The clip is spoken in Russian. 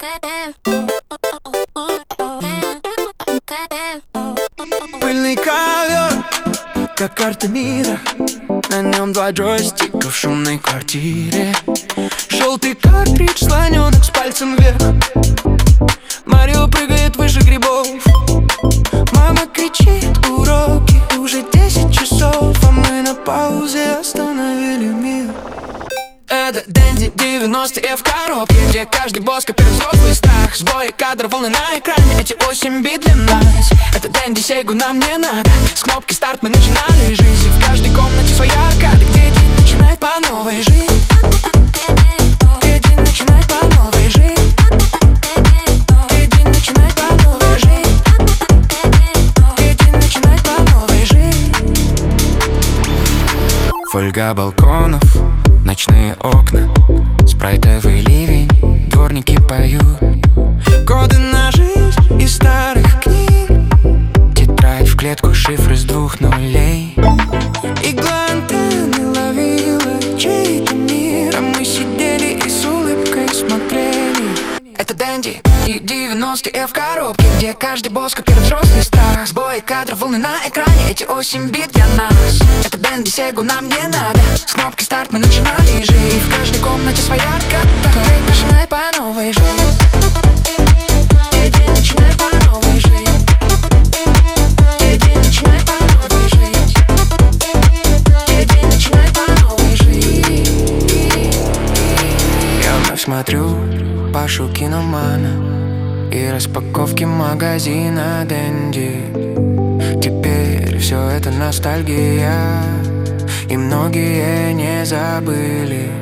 Пыльный ковер, как карта мира. На нем два джойстика в шумной квартире. Желтый картридж, слоненок с пальцем вверх. Марио прыгает выше грибов. Мама кричит уроки, уже 10 часов, а мы на паузе остановили мир. Это Дэнди 90-е в коробке, где каждый босс копирует взрослый страх. Сбои кадров, волны на экране, эти 8 бит для нас. Это Дэнди, Сегу нам не надо. С кнопки старт мы начинали жизнь. В каждой комнате своя аркада, где день начинает по новой жить. Где день начинает по новой жить. Где день начинает по новой жить. Где день начинает по новой жить. Фольга балконов, ночные окна, спрайтовый ливень, дворники поют. Коды на жизнь из старых книг, тетрадь в клетку, шифры с 2 нулей. Игла антенны ловила чей-то мир, а мы сидели и с улыбкой смотрели. Это Дэнди и 90-е в коробке, где каждый босс копирует взрослый страх. Сбои кадров, волны на экране, эти 8 бит для нас. Это Дэнди, Сегу нам не надо. С кнопки старт мы начинали жить. В каждой комнате своя аркада, где начинает по новой жить. Где день начинает по новой жить. Где день начинает по новой жить. Где день начинает по новой жить. Я вновь смотрю Пашу киномана и распаковки магазина Дэнди. Теперь все это ностальгия, и многие не забыли